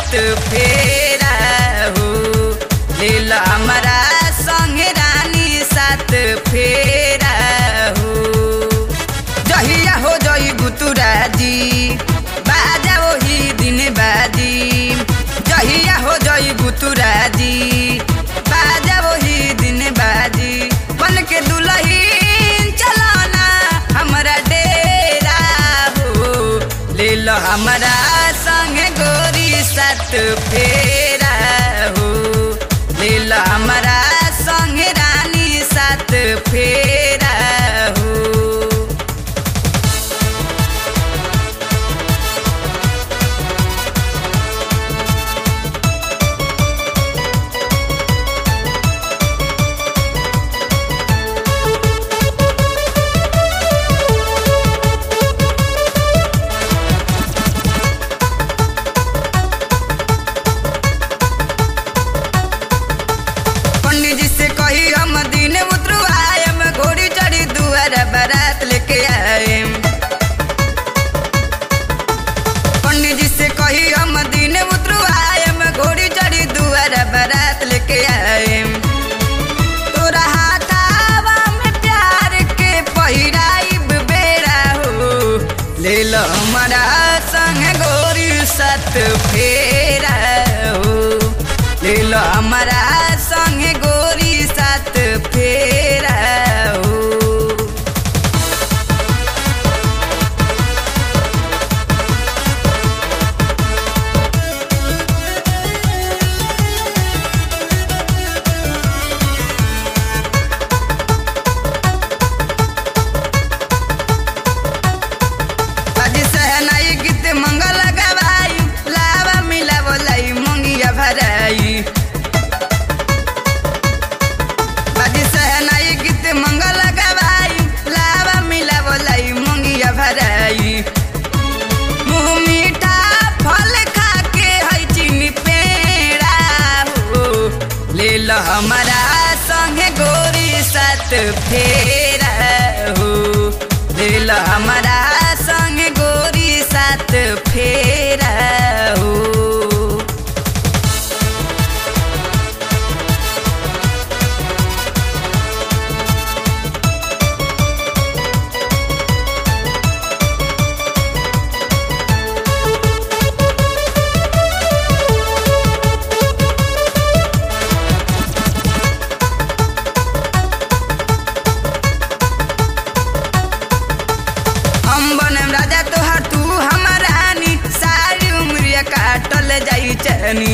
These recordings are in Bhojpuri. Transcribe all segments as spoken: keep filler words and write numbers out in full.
सात फेरा हो लीला हमारा संग रानी सात फेरा हो। जहिया हो जई बुतुरा जी बाजा वही दिन बाजी, जहिया हो जई बुतुरा जी बाजा वही दिन बाजी। बन के दुल्हन चलाना हमारा डेरा हो लीला हमारा संग गोरी सात फेरा हो लीला हमारा संग रानी सात फेरा हो। बारात लेके आए पंडित जी से कही हम दिन उतरवाएम, घोड़ी चढ़ी दुआरा बारात लेके आए। तोरा हाथावा में प्यार के पहिराइब बेरा हो लीला हमारा संग गोरी सात फेरा हो लीला हमारा संग गोरी सात फेरा हो। बाजी सहनाई गीत मंगल गवाई लावा मिला बोलाई मुंगिया भराई। मुँह मीठा फल खा के है चीनी पेड़ा हो लीला हमारा संग गोरी सात फेरा हो लीला हमारा संग गोरी सात फेरा हो। राजा तोहर तू हमार रानी सारी उम्रिया काटल जाई चनी।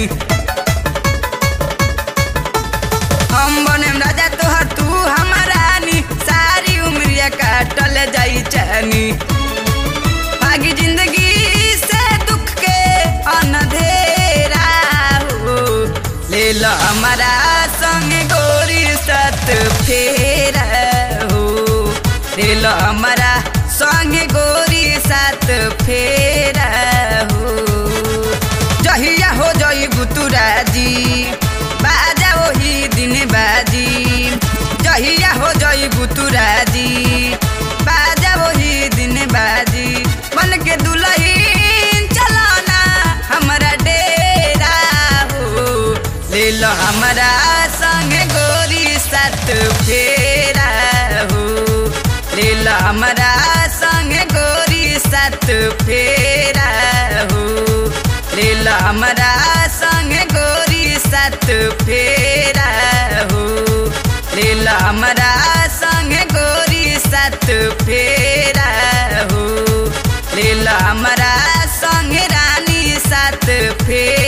हम बनेम राजा तोहर तू हमार रानी सारी उम्रिया काटल जाई चनी। भागी जिंदगी से दुख के अनधेरा हो लीला हमारा संग गोरी सात फेरा हो लीला हमारा संग गोरी सात फेरा हो। जहिया हो जई बुतुरा जी बाजा वही दिन बाजी, जहिया हो जई बुतुरा जी बाजा वही दिन बाजी। बन के दुल्हन चलाना हमारा डेरा हो लीला हमारा संग गोरी सात फेरा हो लीला हमारा संग गोरी सात फेरा हो लीला हमारा संग गोरी सात फेरा हो लीला हमारा संग गोरी सात फेरा हो लीला हमारा संग रानी सात फेरा।